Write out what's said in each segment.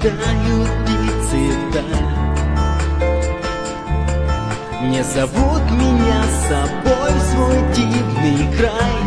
пролетают птицы вдаль. Не зовут меня с собой в свой дивный край,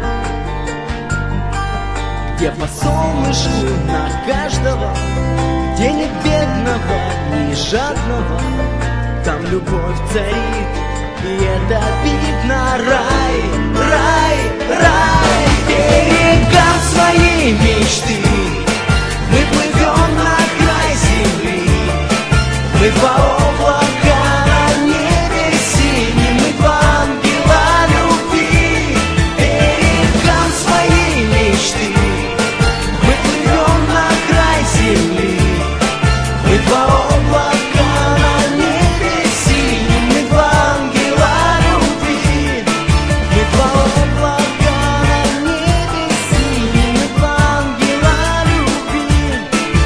где по солнышку на каждого, где нет бедного, ни жадного. Там любовь царит, и это видно. Рай, рай, рай. Берегам своей мечты мы плывем на край земли. Мы два облака на небе синем, мы два ангела любви. Берегам своей мечты мы плывем на край земли. Мы два облака на небе синем, мы два ангела любви. Мы два облака на небе синем, мы два ангела любви.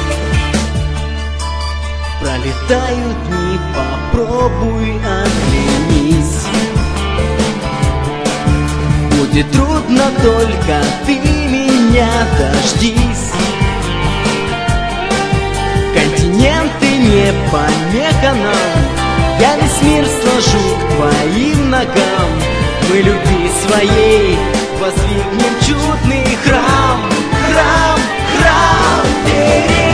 Пролетают дни, попробуй оглянись. Будет трудно, только ты меня дождись. Континенты не помеха нам, я весь мир сложу к твоим ногам. Мы любви своей воздвигнем чудный храм, храм, храм.